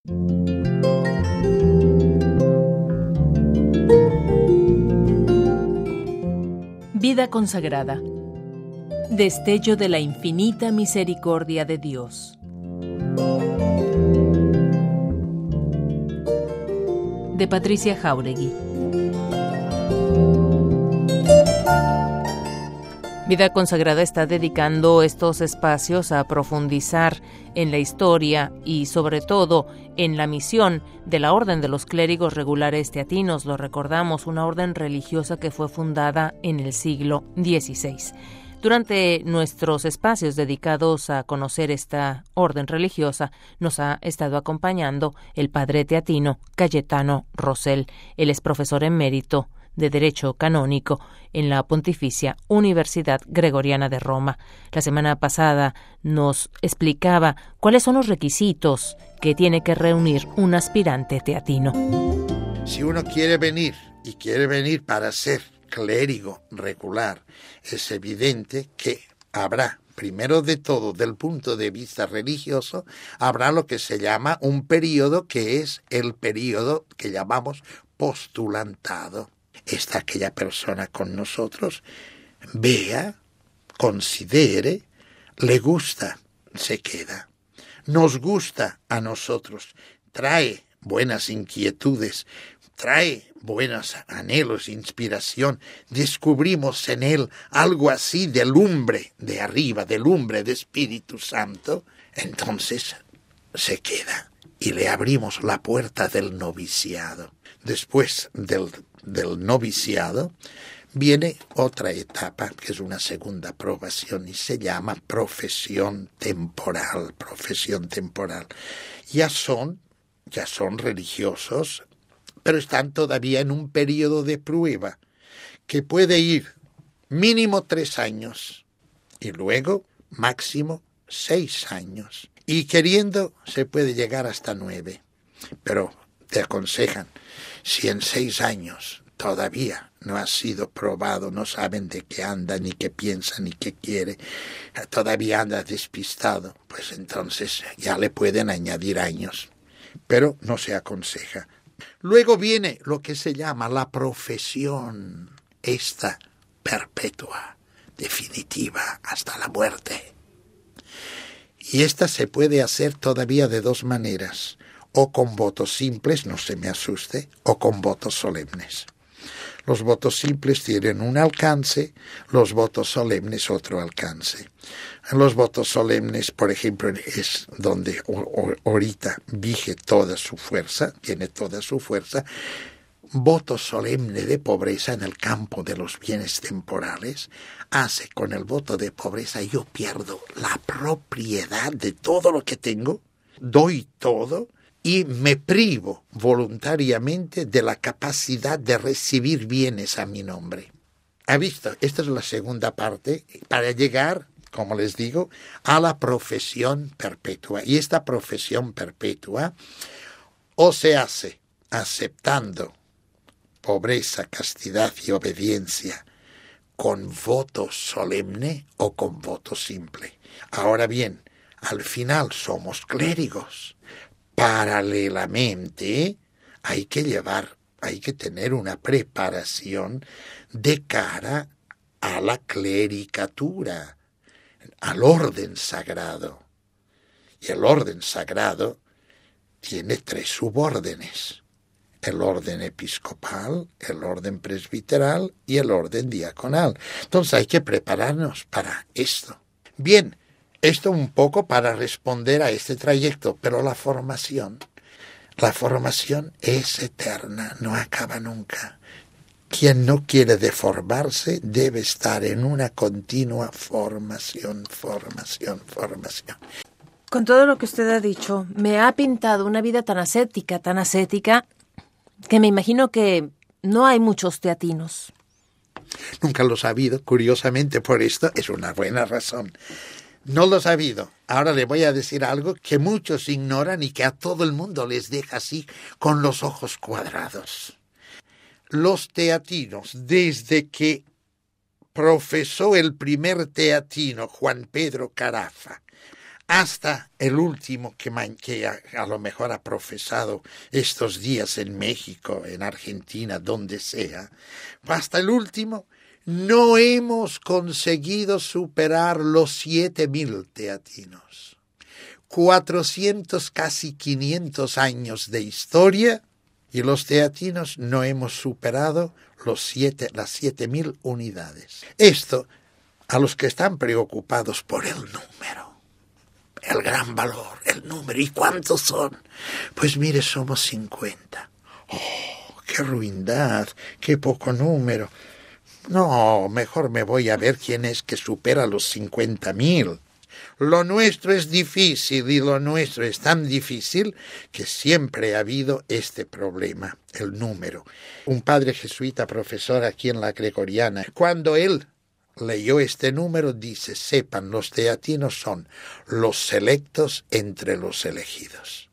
Vida consagrada. Destello de la infinita misericordia de Dios. De Patricia Jáuregui. Vida Consagrada está dedicando estos espacios a profundizar en la historia y sobre todo en la misión de la Orden de los Clérigos Regulares Teatinos. Lo recordamos, una orden religiosa que fue fundada en el siglo XVI. Durante nuestros espacios dedicados a conocer esta orden religiosa, nos ha estado acompañando el padre teatino Cayetano Rosell. Él es profesor emérito de Derecho Canónico en la Pontificia Universidad Gregoriana de Roma. La semana pasada nos explicaba cuáles son los requisitos que tiene que reunir un aspirante teatino. Si uno quiere venir y quiere venir para ser clérigo regular, es evidente que habrá, primero de todo, del punto de vista religioso, habrá lo que se llama un período que es el período que llamamos postulantado. Está aquella persona con nosotros, vea, considere, le gusta, se queda. Nos gusta a nosotros, trae buenas inquietudes, trae buenos anhelos, inspiración, descubrimos en él algo así de lumbre de arriba, de lumbre de Espíritu Santo, entonces se queda y le abrimos la puerta del noviciado. Después del noviciado viene otra etapa que es una segunda aprobación y se llama profesión temporal. Ya son religiosos, pero están todavía en un periodo de prueba que puede ir mínimo 3 años y luego máximo 6 años. Y queriendo se puede llegar hasta 9, pero te aconsejan, si en 6 años todavía no ha sido probado, no saben de qué anda, ni qué piensa, ni qué quiere, todavía anda despistado, pues entonces ya le pueden añadir años, pero no se aconseja. Luego viene lo que se llama la profesión, esta perpetua, definitiva, hasta la muerte. Y esta se puede hacer todavía de 2 maneras, o con votos simples, no se me asuste, o con votos solemnes. Los votos simples tienen un alcance, los votos solemnes otro alcance. En los votos solemnes, por ejemplo, es donde ahorita vige toda su fuerza, tiene toda su fuerza. Voto solemne de pobreza en el campo de los bienes temporales hace con el voto de pobreza yo pierdo la propiedad de todo lo que tengo, doy todo y me privo voluntariamente de la capacidad de recibir bienes a mi nombre. ¿Ha visto? Esta es la segunda parte para llegar, como les digo, a la profesión perpetua. Y esta profesión perpetua o se hace aceptando pobreza, castidad y obediencia con voto solemne o con voto simple. Ahora bien, al final somos clérigos. Paralelamente hay que tener una preparación de cara a la clericatura, al orden sagrado. Y el orden sagrado tiene 3 subórdenes: el orden episcopal, el orden presbiteral y el orden diaconal. Entonces hay que prepararnos para esto. Bien, esto un poco para responder a este trayecto, pero la formación es eterna, no acaba nunca. Quien no quiere deformarse debe estar en una continua formación. Con todo lo que usted ha dicho, me ha pintado una vida tan ascética, que me imagino que no hay muchos teatinos. Nunca los ha habido, curiosamente por esto es una buena razón. No los ha habido. Ahora le voy a decir algo que muchos ignoran y que a todo el mundo les deja así con los ojos cuadrados. Los teatinos, desde que profesó el primer teatino, Juan Pedro Carafa, hasta el último que a lo mejor ha profesado estos días en México, en Argentina, donde sea, hasta el último, no hemos conseguido superar los 7.000 teatinos. 400, casi 500 años de historia, y los teatinos no hemos superado las 7.000 unidades. Esto, a los que están preocupados por el número, el gran valor, el número. ¿Y cuántos son? Pues mire, somos 50. ¡Oh, qué ruindad! ¡Qué poco número! No, mejor me voy a ver quién es que supera los 50.000. Lo nuestro es difícil, y lo nuestro es tan difícil que siempre ha habido este problema, el número. Un padre jesuita, profesor aquí en la Gregoriana, cuando él leyó este número, dice: sepan, los teatinos son los selectos entre los elegidos.